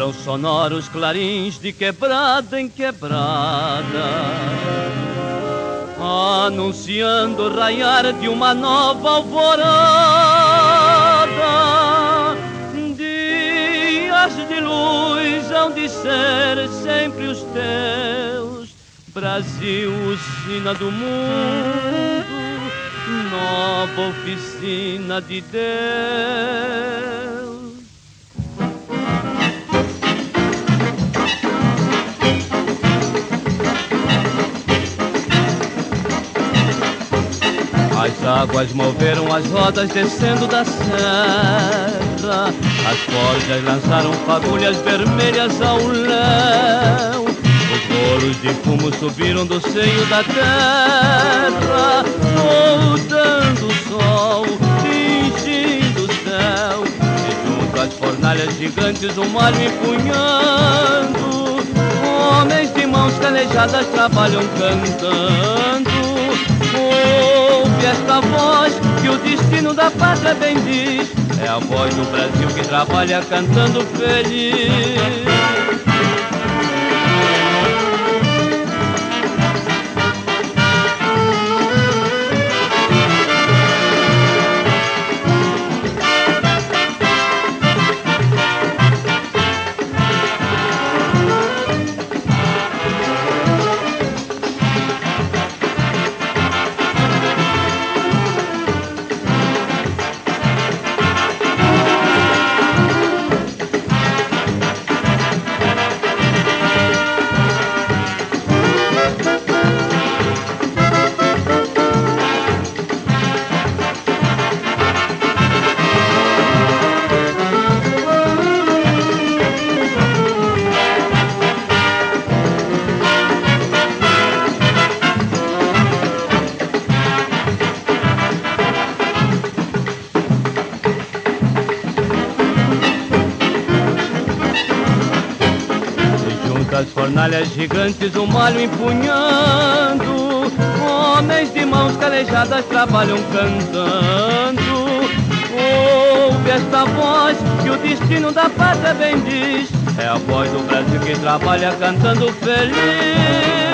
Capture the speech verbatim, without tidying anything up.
Vibram sonoros clarins de quebrada em quebrada, anunciando o raiar de uma nova alvorada. Dias de luz hão de ser sempre os teus, Brasil, usina do mundo, nova oficina de Deus. As águas moveram as rodas descendo da serra, as forjas lançaram fagulhas vermelhas ao léu, os rolos de fumo subiram do seio da terra, soltando o sol, tingindo o céu, e junto às fornalhas gigantes um malho empunhando, homens de mãos calejadas trabalham cantando. Ouve esta voz que o destino da pátria bendiz, é a voz do Brasil que trabalha cantando feliz. As fornalhas gigantes, o malho empunhando, homens de mãos calejadas trabalham cantando. Ouve esta voz que o destino da pátria bendiz, é a voz do Brasil que trabalha cantando feliz.